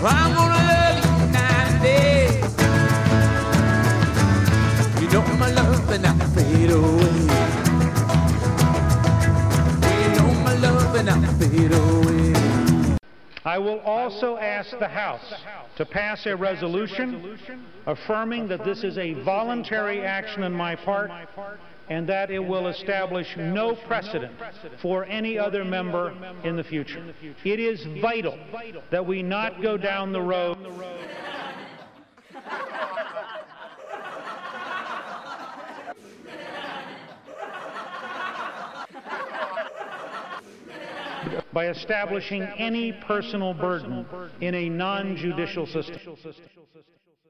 I'm gonna love you night and day. You know my love and I'll fade away. You know my love and I'll fade away. I will also ask the House to pass a resolution affirming that this is a voluntary action on my part and that it will establish no precedent for any other member in the future. It is vital that we not go down the road by establishing any personal burden in a non-judicial system.